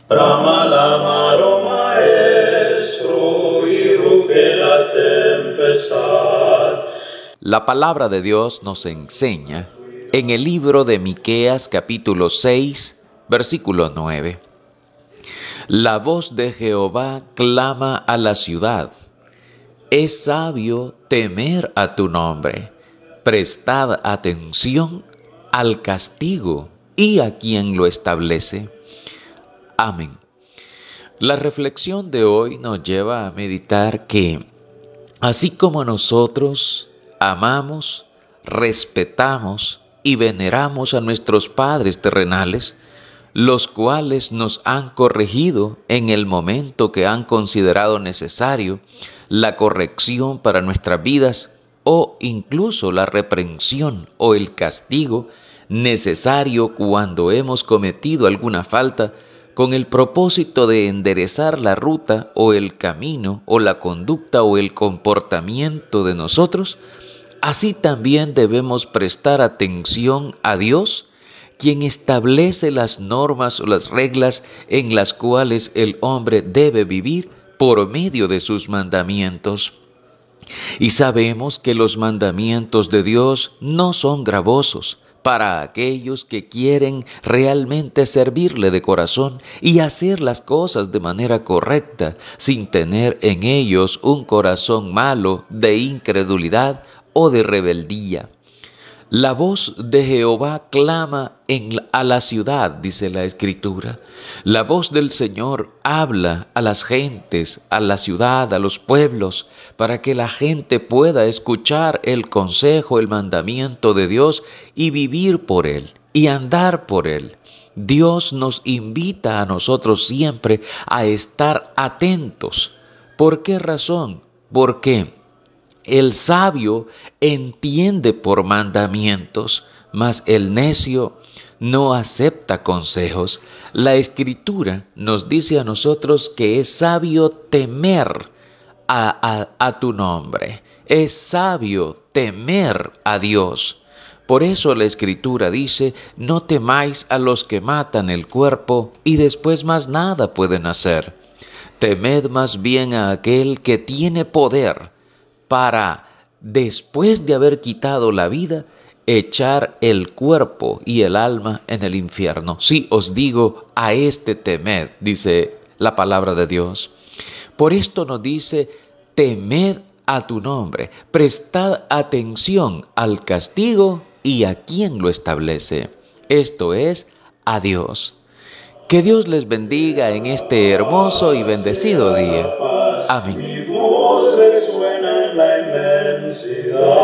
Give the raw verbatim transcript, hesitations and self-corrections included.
Brama la mar, oh maestro, y ruge la tempestad. La palabra de Dios nos enseña en el libro de Miqueas capítulo seis, versículo nueve. La voz de Jehová clama a la ciudad. Es sabio temer a tu nombre. Prestad atención al castigo y a quien lo establece. Amén. La reflexión de hoy nos lleva a meditar que, así como nosotros amamos, respetamos y veneramos a nuestros padres terrenales, los cuales nos han corregido en el momento que han considerado necesario la corrección para nuestras vidas o incluso la reprensión o el castigo necesario cuando hemos cometido alguna falta, con el propósito de enderezar la ruta o el camino o la conducta o el comportamiento de nosotros, así también debemos prestar atención a Dios, quien establece las normas o las reglas en las cuales el hombre debe vivir por medio de sus mandamientos. Y sabemos que los mandamientos de Dios no son gravosos para aquellos que quieren realmente servirle de corazón y hacer las cosas de manera correcta, sin tener en ellos un corazón malo de incredulidad o de rebeldía. La voz de Jehová clama en, a la ciudad, dice la Escritura. La voz del Señor habla a las gentes, a la ciudad, a los pueblos, para que la gente pueda escuchar el consejo, el mandamiento de Dios y vivir por Él y andar por Él. Dios nos invita a nosotros siempre a estar atentos. ¿Por qué razón? Porque el sabio entiende por mandamientos, mas el necio no acepta consejos. La Escritura nos dice a nosotros que es sabio temer a, a, a tu nombre. Es sabio temer a Dios. Por eso la Escritura dice, no temáis a los que matan el cuerpo y después más nada pueden hacer. Temed más bien a aquel que tiene poder para, después de haber quitado la vida, echar el cuerpo y el alma en el infierno. Sí, os digo, a este temed, dice la palabra de Dios. Por esto nos dice, temed a tu nombre, prestad atención al castigo y a quien lo establece. Esto es, a Dios. Que Dios les bendiga en este hermoso y bendecido día. Amén. Mi voz resuena en la inmensidad.